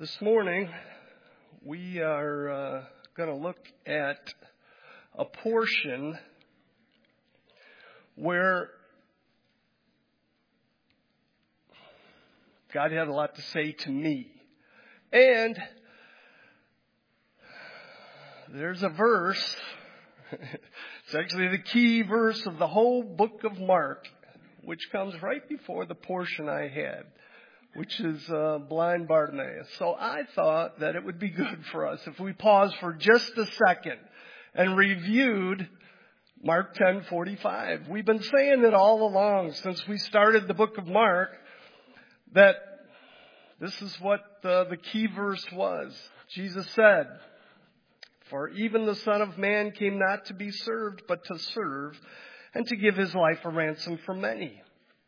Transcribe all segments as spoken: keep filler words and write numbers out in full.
This morning, we are uh, going to look at a portion where God had a lot to say to me. And there's a verse, it's actually the key verse of the whole book of Mark, which comes right before the portion I had, which is uh, blind Bartimaeus. So I thought that it would be good for us if we paused for just a second and reviewed Mark ten forty-five. We've been saying it all along since we started the book of Mark that this is what uh, the key verse was. Jesus said, "For even the Son of Man came not to be served, but to serve, and to give his life a ransom for many."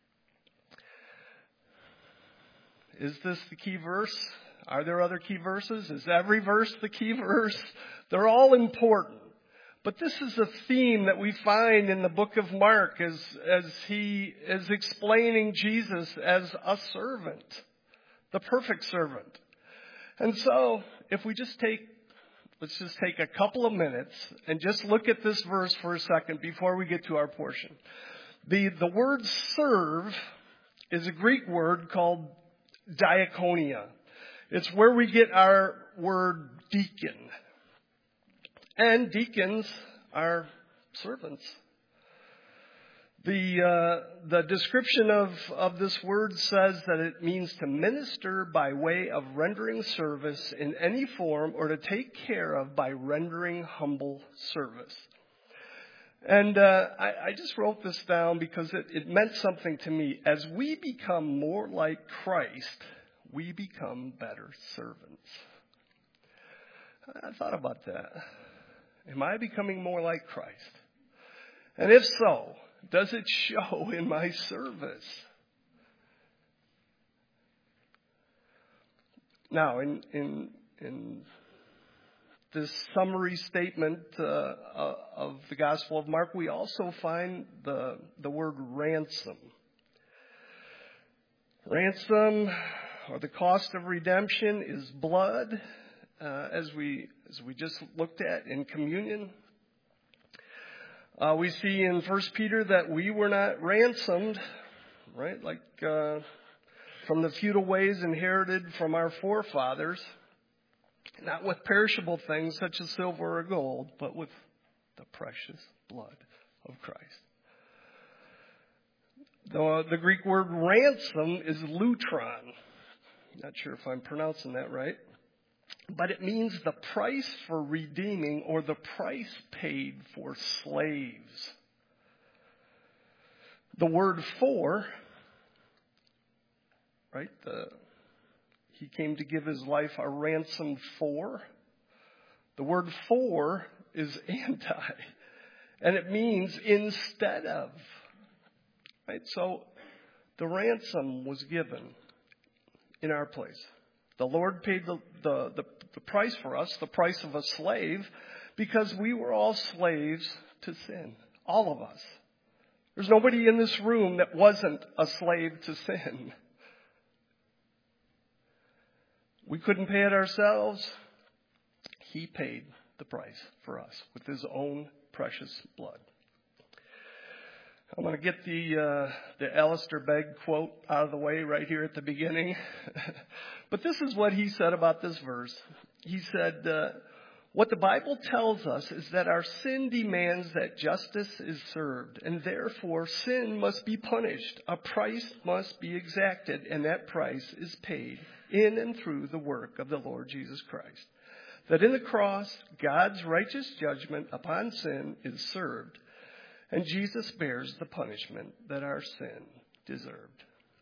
Is this the key verse? Are there other key verses? Is every verse the key verse? They're all important. But this is a theme that we find in the book of Mark as, as he is explaining Jesus as a servant, the perfect servant. And so, if we just take, let's just take a couple of minutes and just look at this verse for a second before we get to our portion. The, the word serve is a Greek word called diakonia. It's where we get our word deacon. And deacons are servants. The uh, the description of, of this word says that it means to minister by way of rendering service in any form or to take care of by rendering humble service. And uh, I, I just wrote this down because it, it meant something to me. As we become more like Christ, we become better servants. I thought about that. Am I becoming more like Christ? And if so, does it show in my service? Now, in in in this summary statement uh, uh, of the Gospel of Mark, we also find the the word ransom. Ransom, or the cost of redemption, is blood, uh, as we as we just looked at in communion. Uh, we see in First Peter that we were not ransomed, right, like uh, from the feudal ways inherited from our forefathers. Not with perishable things such as silver or gold, but with the precious blood of Christ. The, the Greek word ransom is lutron. Not sure if I'm pronouncing that right. But it means the price for redeeming or the price paid for slaves. The word for, right, the He came to give his life a ransom for. The word for is anti. And it means instead of. Right? So the ransom was given in our place. The Lord paid the, the, the, the price for us, the price of a slave, because we were all slaves to sin. All of us. There's nobody in this room that wasn't a slave to sin. We couldn't pay it ourselves. He paid the price for us with his own precious blood. I'm going to get the uh, the Alistair Begg quote out of the way right here at the beginning. But this is what he said about this verse. He said, uh, what the Bible tells us is that our sin demands that justice is served, and therefore sin must be punished. A price must be exacted, and that price is paid in and through the work of the Lord Jesus Christ. That in the cross, God's righteous judgment upon sin is served, and Jesus bears the punishment that our sin deserved.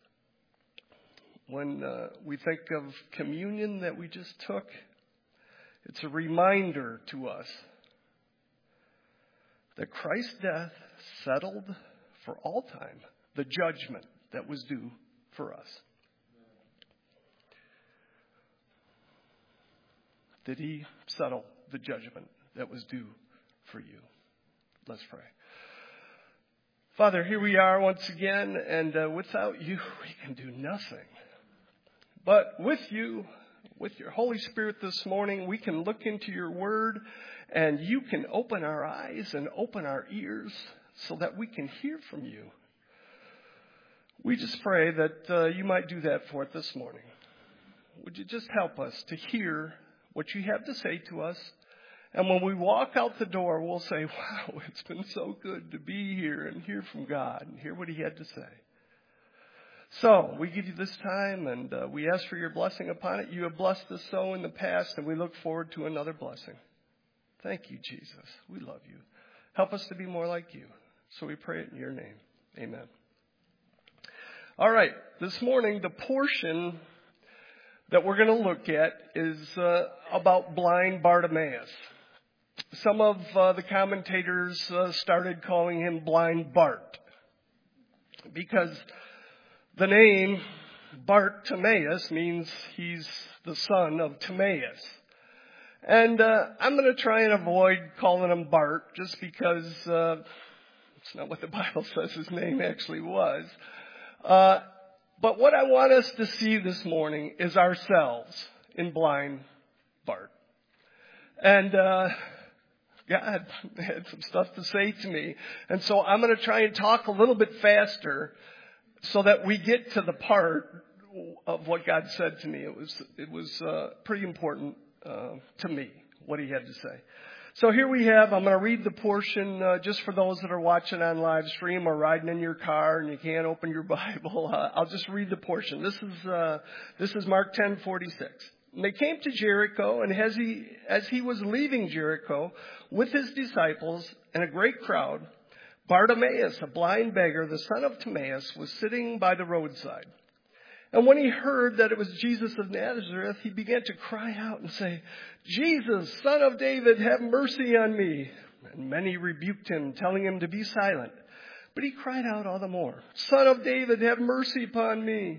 When uh, we think of communion that we just took, it's a reminder to us that Christ's death settled for all time the judgment that was due for us. Did he settle the judgment that was due for you? Let's pray. Father, here we are once again, and uh, without you, we can do nothing. But with you, with your Holy Spirit this morning, we can look into your word and you can open our eyes and open our ears so that we can hear from you. We just pray that uh, you might do that for it this morning. Would you just help us to hear what you have to say to us? And when we walk out the door, we'll say, wow, it's been so good to be here and hear from God and hear what he had to say. So we give you this time and uh, we ask for your blessing upon it. You have blessed us so in the past, and we look forward to another blessing. Thank you, Jesus. We love you. Help us to be more like you. So we pray it in your name. Amen. All right. This morning, the portion that we're going to look at is uh, about blind Bartimaeus. Some of uh, the commentators uh, started calling him Blind Bart because the name Bartimaeus means he's the son of Timaeus. And uh, I'm going to try and avoid calling him Bart just because uh, it's not what the Bible says his name actually was. Uh, but what I want us to see this morning is ourselves in blind Bart. And uh, God had some stuff to say to me. And so I'm going to try and talk a little bit faster so that we get to the part of what God said to me. It was it was uh, pretty important uh, to me, what he had to say. So here we have, I'm going to read the portion uh, just for those that are watching on live stream or riding in your car and you can't open your Bible. Uh, I'll just read the portion. This is uh, this is Mark ten forty-six. And they came to Jericho, and as he as he was leaving Jericho with his disciples and a great crowd, Bartimaeus, a blind beggar, the son of Timaeus, was sitting by the roadside. And when he heard that it was Jesus of Nazareth, he began to cry out and say, Jesus, Son of David, have mercy on me. And many rebuked him, telling him to be silent. But he cried out all the more, Son of David, have mercy upon me.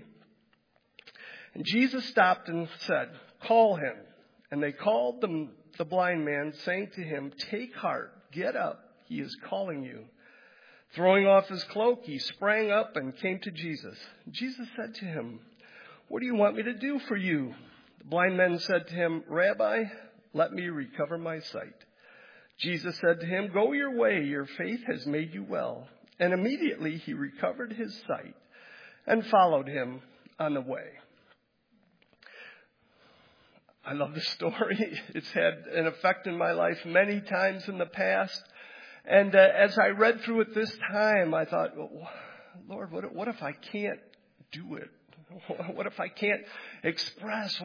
And Jesus stopped and said, call him. And they called the, the blind man, saying to him, take heart, get up, he is calling you. Throwing off his cloak, he sprang up and came to Jesus. Jesus said to him, what do you want me to do for you? The blind man said to him, Rabbi, let me recover my sight. Jesus said to him, go your way, your faith has made you well. And immediately he recovered his sight and followed him on the way. I love this story. It's had an effect in my life many times in the past. And uh, as I read through it this time, I thought, Lord, what, what if I can't do it? What if I can't express?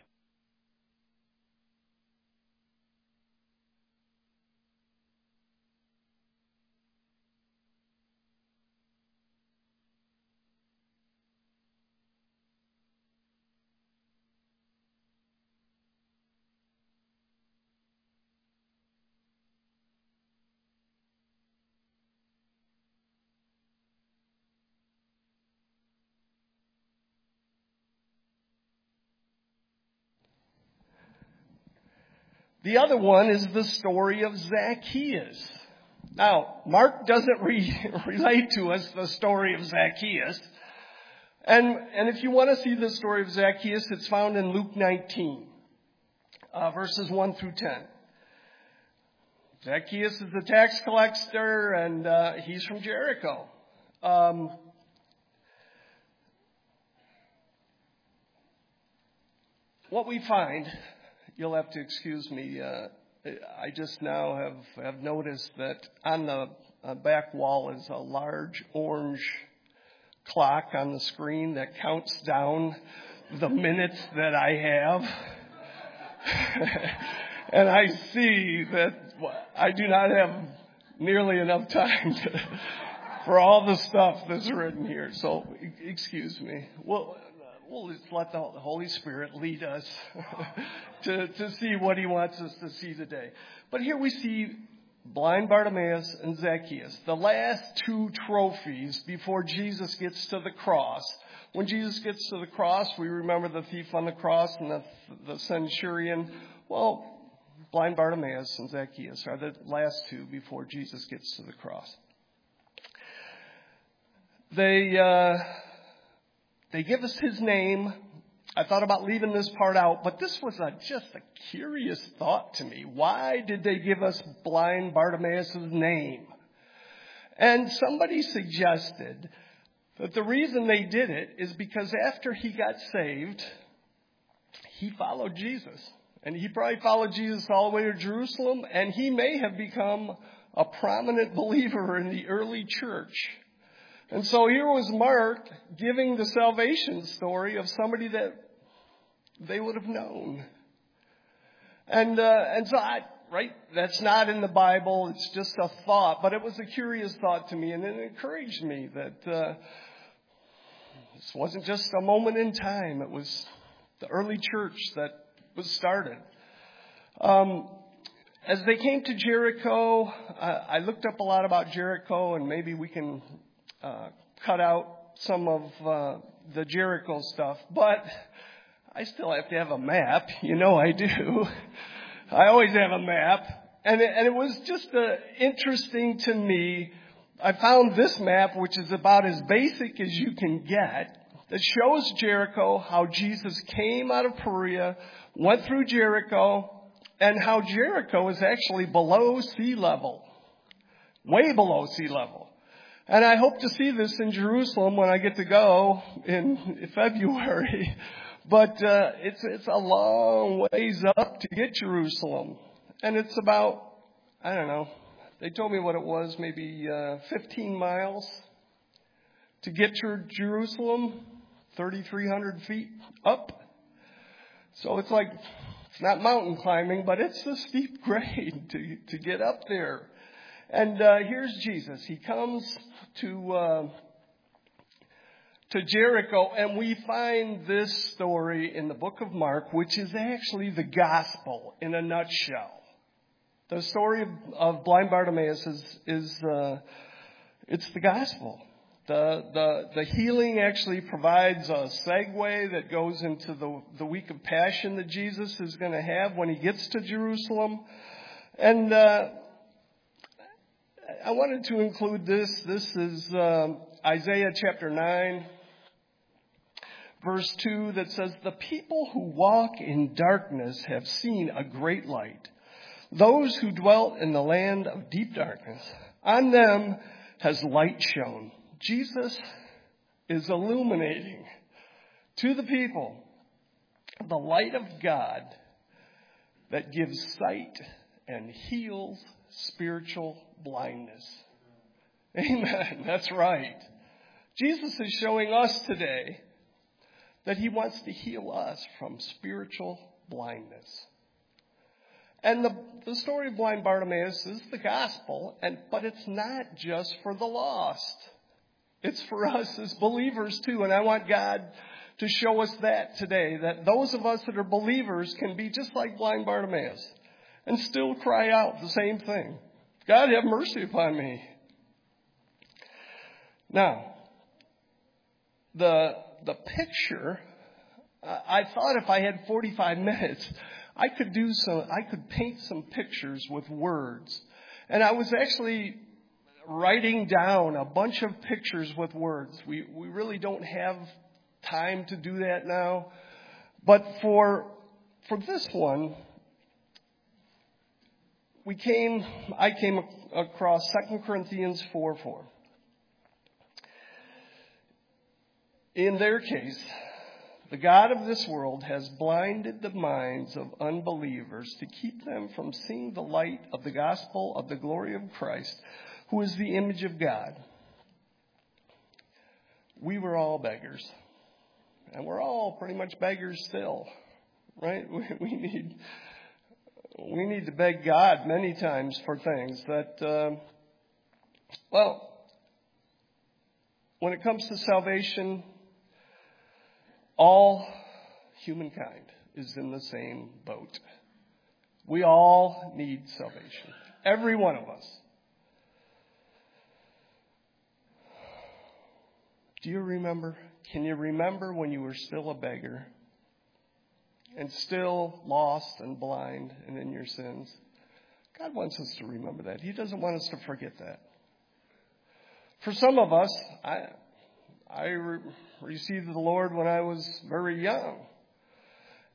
The other one is the story of Zacchaeus. Now, Mark doesn't re- relate to us the story of Zacchaeus. And, and if you want to see the story of Zacchaeus, it's found in Luke nineteen, uh, verses one through ten. Zacchaeus is the tax collector, and uh, he's from Jericho. Um, what we find... You'll have to excuse me. Uh, I just now have, have noticed that on the uh, back wall is a large orange clock on the screen that counts down the minutes that I have. And I see that I do not have nearly enough time to, for all the stuff that's written here. So excuse me. Well, We'll just let the Holy Spirit lead us to, to see what he wants us to see today. But here we see blind Bartimaeus and Zacchaeus, the last two trophies before Jesus gets to the cross. When Jesus gets to the cross, we remember the thief on the cross and the, the centurion. Well, blind Bartimaeus and Zacchaeus are the last two before Jesus gets to the cross. They... Uh, They give us his name, I thought about leaving this part out, but this was a, just a curious thought to me. Why did they give us blind Bartimaeus' name? And somebody suggested that the reason they did it is because after he got saved, he followed Jesus. And he probably followed Jesus all the way to Jerusalem, and he may have become a prominent believer in the early church. And so here was Mark giving the salvation story of somebody that they would have known. And uh, and so I, right, that's not in the Bible. It's just a thought, but it was a curious thought to me, and it encouraged me that uh, this wasn't just a moment in time. It was the early church that was started. Um, as they came to Jericho, uh, I looked up a lot about Jericho, and maybe we can Uh, cut out some of uh, the Jericho stuff, but I still have to have a map. You know I do. I always have a map. And it, and it was just uh, interesting to me. I found this map, which is about as basic as you can get, that shows Jericho, how Jesus came out of Perea, went through Jericho, and how Jericho is actually below sea level, way below sea level. And I hope to see this in Jerusalem when I get to go in February. But uh, it's it's a long ways up to get Jerusalem. And it's about, I don't know, they told me what it was, maybe uh, fifteen miles to get to Jerusalem, thirty-three hundred feet up. So it's like, it's not mountain climbing, but it's a steep grade to, to get up there. And uh, here's Jesus. He comes to uh, to Jericho, and we find this story in the book of Mark, which is actually the gospel in a nutshell. The story of, of blind Bartimaeus is is uh, it's the gospel. The the the healing actually provides a segue that goes into the the week of Passion that Jesus is going to have when he gets to Jerusalem, and. Uh, I wanted to include this. This is um, Isaiah chapter nine, verse two, that says, "The people who walk in darkness have seen a great light. Those who dwelt in the land of deep darkness, on them has light shone." Jesus is illuminating to the people the light of God that gives sight and heals spiritual blindness. Amen. That's right. Jesus is showing us today that he wants to heal us from spiritual blindness. And the, the story of blind Bartimaeus is the gospel, and but it's not just for the lost. It's for us as believers too. And I want God to show us that today, that those of us that are believers can be just like blind Bartimaeus and still cry out the same thing. God, have mercy upon me. Now, the the picture, uh, I thought if I had forty-five minutes, I could do some, I could paint some pictures with words. And I was actually writing down a bunch of pictures with words. We we really don't have time to do that now. But for for this one, we came, I came across Second Corinthians four four. In their case, the God of this world has blinded the minds of unbelievers to keep them from seeing the light of the gospel of the glory of Christ, who is the image of God. We were all beggars. And we're all pretty much beggars still, right? We, we need we need to beg God many times for things that, uh, well, when it comes to salvation, all humankind is in the same boat. We all need salvation. Every one of us. Do you remember? Can you remember when you were still a beggar and still lost and blind and in your sins? God wants us to remember that. He doesn't want us to forget that. For some of us, I I re- received the Lord when I was very young.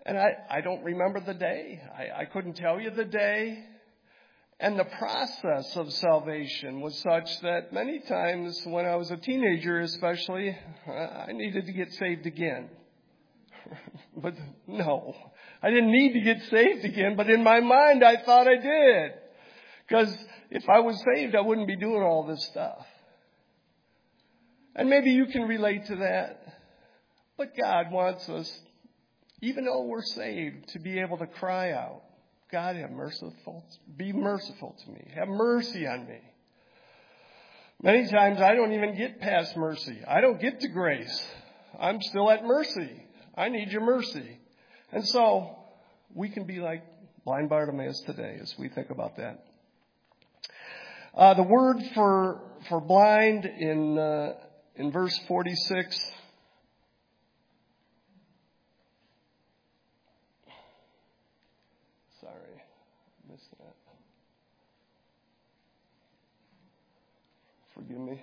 And I, I don't remember the day. I, I couldn't tell you the day. And the process of salvation was such that many times when I was a teenager especially, I needed to get saved again. But no, I didn't need to get saved again, but in my mind I thought I did. Because if I was saved, I wouldn't be doing all this stuff. And maybe you can relate to that. But God wants us, even though we're saved, to be able to cry out, God, have merciful, be merciful to me. Have mercy on me. Many times I don't even get past mercy. I don't get to grace. I'm still at mercy. I need your mercy. And so we can be like blind Bartimaeus today as we think about that. Uh, the word for for blind in uh, in verse forty-six. Sorry, I missed that. Forgive me.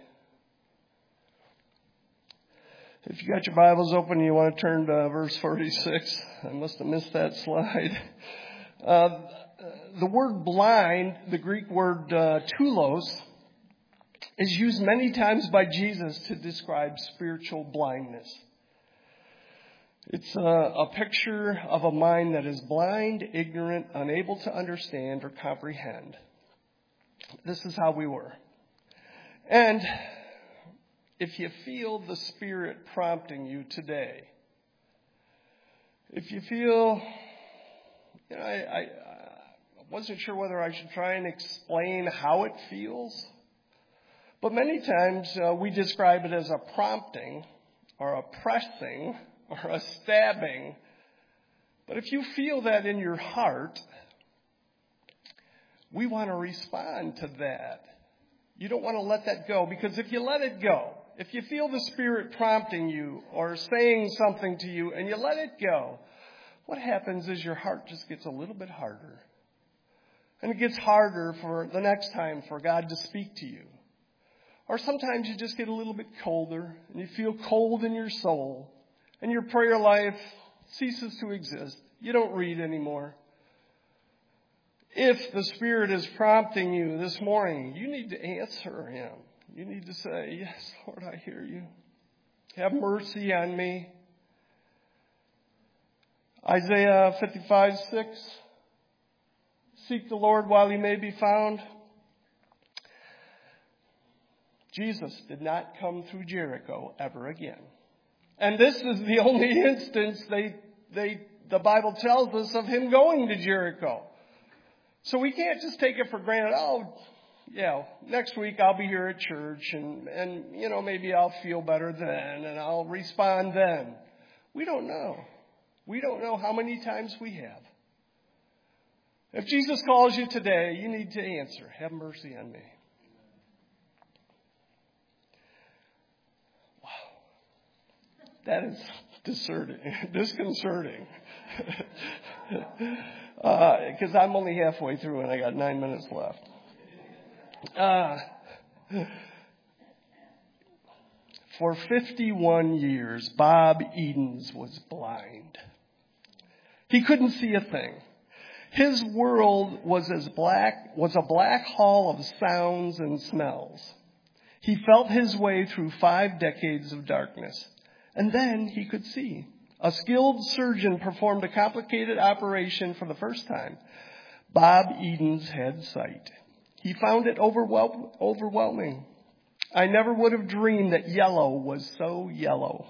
If you got your Bibles open and you want to turn to verse forty-six, I must have missed that slide. Uh, the word blind, the Greek word uh, toulos, is used many times by Jesus to describe spiritual blindness. It's a, a picture of a mind that is blind, ignorant, unable to understand or comprehend. This is how we were. And if you feel the Spirit prompting you today, if you feel, you know, I, I, I wasn't sure whether I should try and explain how it feels, but many times uh, we describe it as a prompting or a pressing or a stabbing. But if you feel that in your heart, we want to respond to that. You don't want to let that go, because if you let it go, if you feel the Spirit prompting you or saying something to you and you let it go, what happens is your heart just gets a little bit harder. And it gets harder for the next time for God to speak to you. Or sometimes you just get a little bit colder and you feel cold in your soul and your prayer life ceases to exist. You don't read anymore. If the Spirit is prompting you this morning, you need to answer Him. You need to say, yes, Lord, I hear you. Have mercy on me. Isaiah fifty-five six. Seek the Lord while He may be found. Jesus did not come through Jericho ever again. And this is the only instance they, they, the Bible tells us of Him going to Jericho. So we can't just take it for granted. Oh, yeah, next week I'll be here at church and, and, you know, maybe I'll feel better then and I'll respond then. We don't know. We don't know how many times we have. If Jesus calls you today, you need to answer, have mercy on me. Wow. That is disconcerting. disconcerting. Because uh, I'm only halfway through and I got nine minutes left. Uh, for fifty-one years, Bob Edens was blind. He couldn't see a thing. His world was as black, was a black hole of sounds and smells. He felt his way through five decades of darkness. And then he could see. A skilled surgeon performed a complicated operation for the first time. Bob Edens had sight. He found it overwhelm- overwhelming. I never would have dreamed that yellow was so yellow.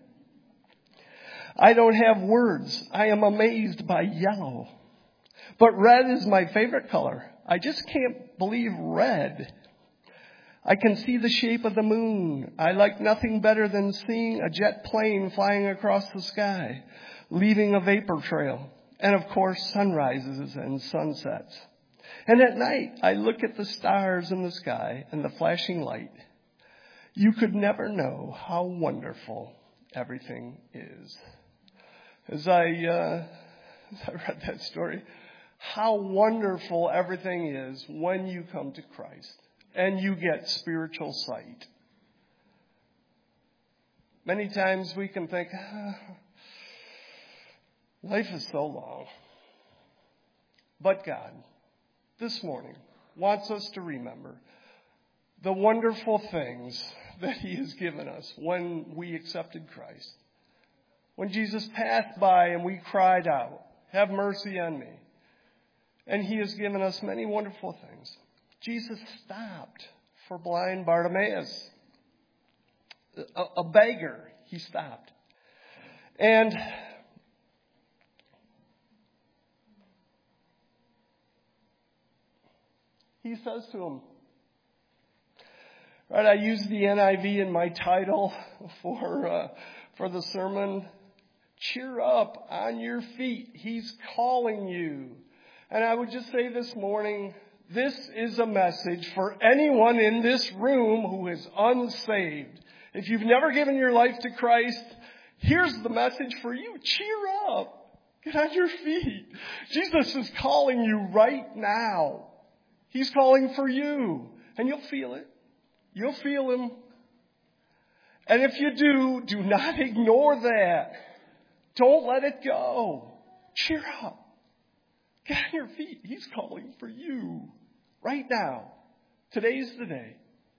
I don't have words. I am amazed by yellow. But red is my favorite color. I just can't believe red. I can see the shape of the moon. I like nothing better than seeing a jet plane flying across the sky, leaving a vapor trail. And of course, sunrises and sunsets. And at night, I look at the stars in the sky and the flashing light. You could never know how wonderful everything is. As I, uh, as I read that story, how wonderful everything is when you come to Christ and you get spiritual sight. Many times we can think, ah, Life is so long. But God, this morning, wants us to remember the wonderful things that He has given us when we accepted Christ. When Jesus passed by and we cried out, "Have mercy on me." And He has given us many wonderful things. Jesus stopped for blind Bartimaeus. A, a beggar, He stopped. And He says to him, right, I use the N I V in my title for uh, for the sermon. Cheer up, on your feet. He's calling you. And I would just say this morning, this is a message for anyone in this room who is unsaved. If you've never given your life to Christ, here's the message for you. Cheer up. Get on your feet. Jesus is calling you right now. He's calling for you. And you'll feel it. You'll feel Him. And if you do, do not ignore that. Don't let it go. Cheer up. Get on your feet. He's calling for you right now. Today's the day.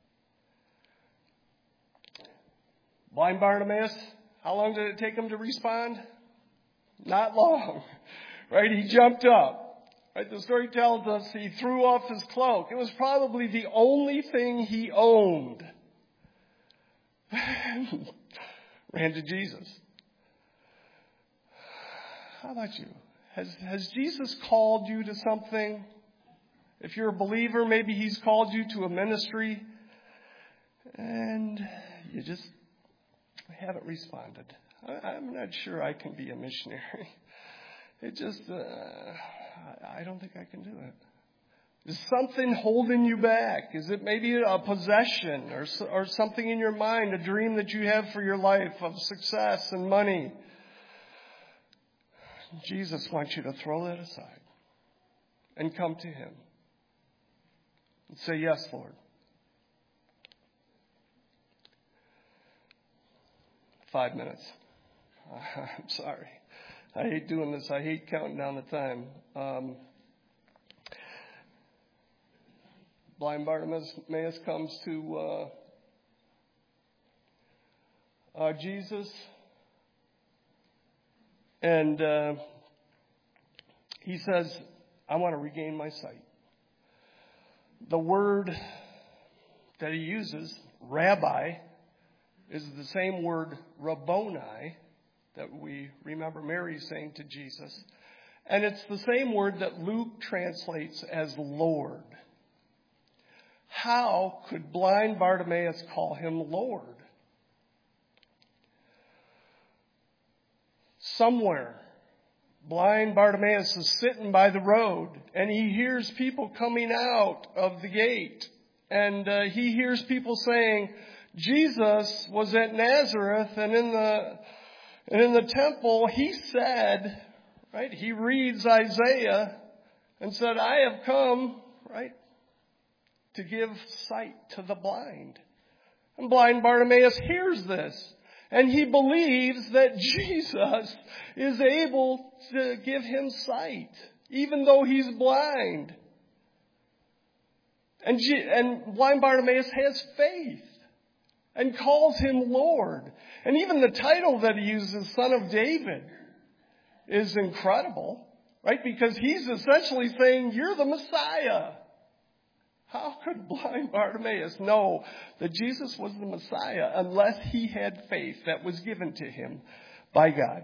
Blind Bartimaeus, how long did it take him to respond? Not long. Right? He jumped up. Right? The story tells us he threw off his cloak. It was probably the only thing he owned. Ran to Jesus. How about you? Has, has Jesus called you to something? If you're a believer, maybe He's called you to a ministry and you just haven't responded. I, I'm not sure I can be a missionary. It just, uh, I, I don't think I can do it. Is something holding you back? Is it maybe a possession or, or something in your mind, a dream that you have for your life of success and money? Jesus wants you to throw that aside and come to Him and say, "Yes, Lord." Five minutes. I'm sorry. I hate doing this. I hate counting down the time. Um, blind Bartimaeus comes to uh, uh, Jesus. And uh, he says, "I want to regain my sight." The word that he uses, rabbi, is the same word Rabboni that we remember Mary saying to Jesus. And it's the same word that Luke translates as Lord. How could blind Bartimaeus call Him Lord? Somewhere, blind Bartimaeus is sitting by the road and he hears people coming out of the gate. And uh, he hears people saying, Jesus was at Nazareth and in the and in the temple he said, right, he reads Isaiah and said, "I have come," right, "to give sight to the blind." And blind Bartimaeus hears this. And he believes that Jesus is able to give him sight, even though he's blind. And, G- and blind Bartimaeus has faith and calls Him Lord. And even the title that he uses, Son of David, is incredible, right? Because he's essentially saying, "You're the Messiah." How could blind Bartimaeus know that Jesus was the Messiah unless he had faith that was given to him by God?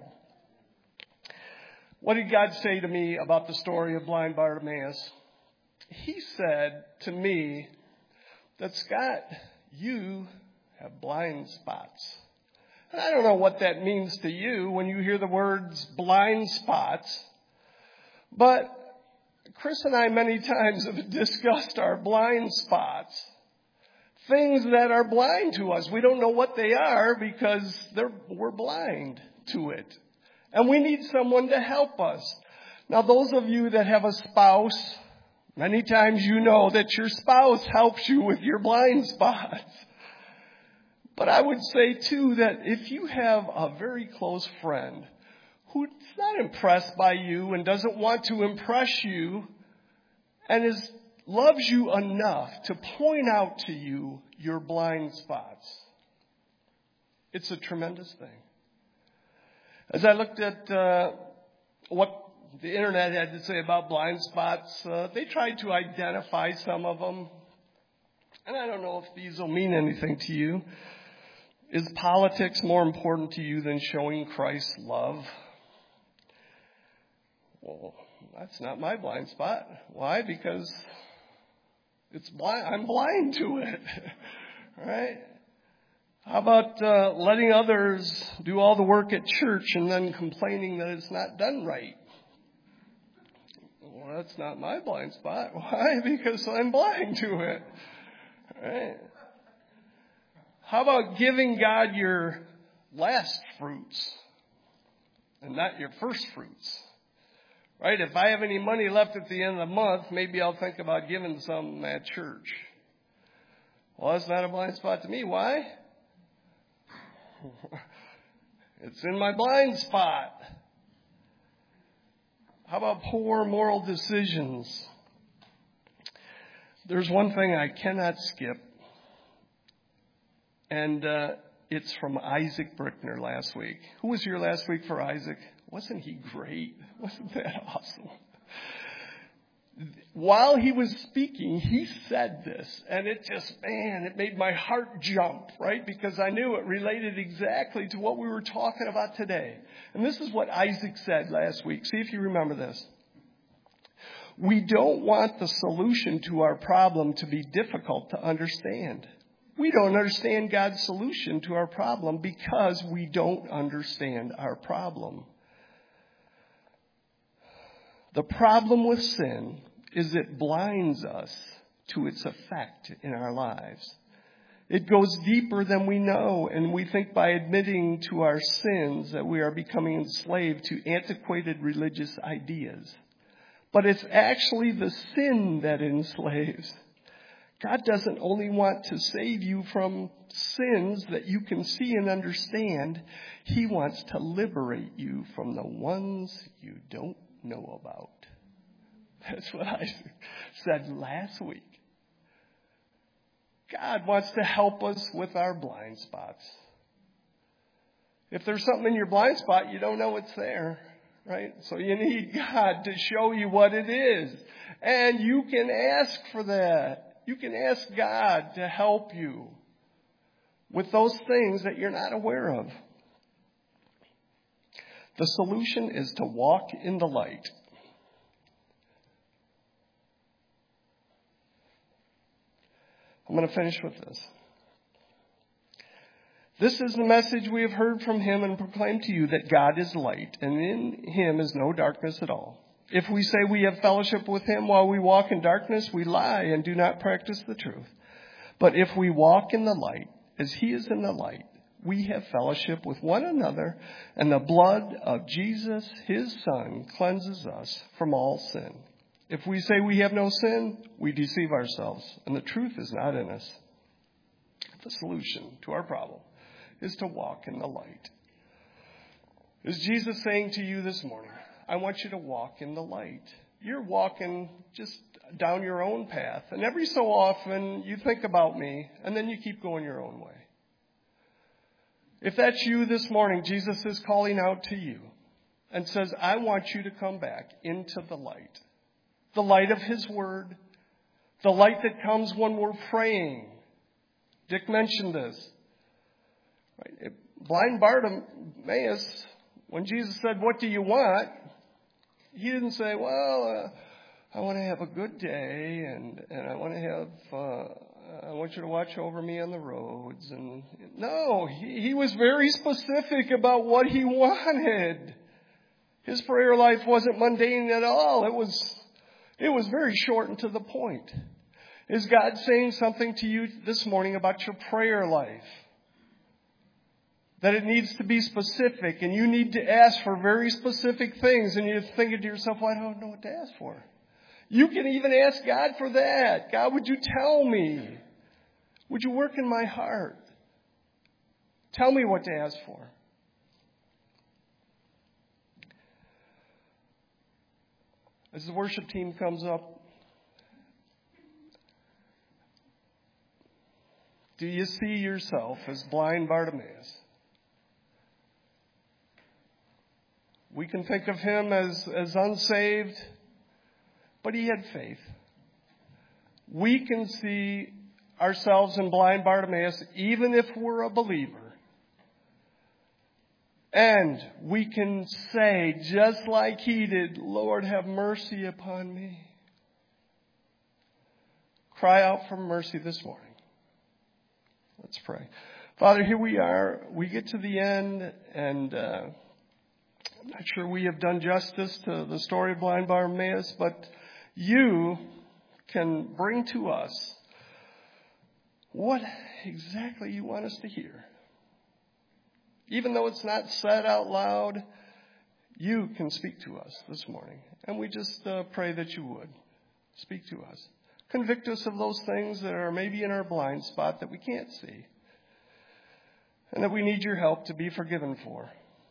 What did God say to me about the story of blind Bartimaeus? He said to me that, "Scott, you have blind spots." And I don't know what that means to you when you hear the words blind spots, but Chris and I many times have discussed our blind spots. Things that are blind to us. We don't know what they are because they're, we're blind to it. And we need someone to help us. Now, those of you that have a spouse, many times you know that your spouse helps you with your blind spots. But I would say, too, that if you have a very close friend who's not impressed by you and doesn't want to impress you and is loves you enough to point out to you your blind spots. It's a tremendous thing. As I looked at uh, what the internet had to say about blind spots, uh, they tried to identify some of them. And I don't know if these will mean anything to you. Is politics more important to you than showing Christ's love? Well, that's not my blind spot. Why? Because it's blind. I'm blind to it. Right? How about uh, letting others do all the work at church and then complaining that it's not done right? Well, that's not my blind spot. Why? Because I'm blind to it. Right? How about giving God your last fruits and not your first fruits? Right? If I have any money left at the end of the month, maybe I'll think about giving some at church. Well, that's not a blind spot to me. Why? It's in my blind spot. How about poor moral decisions? There's one thing I cannot skip, and uh, it's from Isaac Brickner last week. Who was here last week for Isaac? Wasn't he great? Wasn't that awesome? While he was speaking, he said this, and it just, man, it made my heart jump, right? Because I knew it related exactly to what we were talking about today. And this is what Isaac said last week. See if you remember this. We don't want the solution to our problem to be difficult to understand. We don't understand God's solution to our problem because we don't understand our problem. The problem with sin is it blinds us to its effect in our lives. It goes deeper than we know, and we think by admitting to our sins that we are becoming enslaved to antiquated religious ideas. But it's actually the sin that enslaves. God doesn't only want to save you from sins that you can see and understand. He wants to liberate you from the ones you don't know about. That's what I said last week. God wants to help us with our blind spots. If there's something in your blind spot, you don't know it's there, right? So you need God to show you what it is. And you can ask for that. You can ask God to help you with those things that you're not aware of. The solution is to walk in the light. I'm going to finish with this. This is the message we have heard from him and proclaim to you, that God is light, and in him is no darkness at all. If we say we have fellowship with him while we walk in darkness, we lie and do not practice the truth. But if we walk in the light, as he is in the light, we have fellowship with one another, and the blood of Jesus, his Son, cleanses us from all sin. If we say we have no sin, we deceive ourselves, and the truth is not in us. The solution to our problem is to walk in the light. Is Jesus saying to you this morning, I want you to walk in the light? You're walking just down your own path, and every so often you think about me, and then you keep going your own way. If that's you this morning, Jesus is calling out to you and says, I want you to come back into the light. The light of his word. The light that comes when we're praying. Dick mentioned this. Right? Blind Bartimaeus, when Jesus said, what do you want? He didn't say, well, uh, I want to have a good day, and, and I want to have, uh, I want you to watch over me on the roads. And no, he, he was very specific about what he wanted. His prayer life wasn't mundane at all. It was, it was very short and to the point. Is God saying something to you this morning about your prayer life? That it needs to be specific, and you need to ask for very specific things, and you're thinking to yourself, well, I don't know what to ask for. You can even ask God for that. God, would you tell me? Would you work in my heart? Tell me what to ask for. As the worship team comes up, do you see yourself as blind Bartimaeus? We can think of him as, as unsaved, but he had faith. We can see ourselves in blind Bartimaeus even if we're a believer. And we can say, just like he did, Lord, have mercy upon me. Cry out for mercy this morning. Let's pray. Father, here we are. We get to the end, and uh, I'm not sure we have done justice to the story of blind Bartimaeus, but you can bring to us what exactly you want us to hear. Even though it's not said out loud, you can speak to us this morning. And we just uh, pray that you would speak to us. Convict us of those things that are maybe in our blind spot that we can't see. And that we need your help to be forgiven for.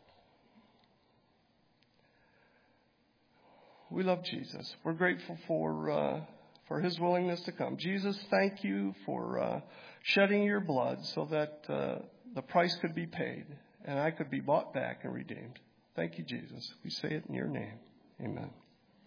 We love Jesus. We're grateful for uh, for his willingness to come. Jesus, thank you for uh, shedding your blood so that uh, the price could be paid and I could be bought back and redeemed. Thank you, Jesus. We say it in your name. Amen.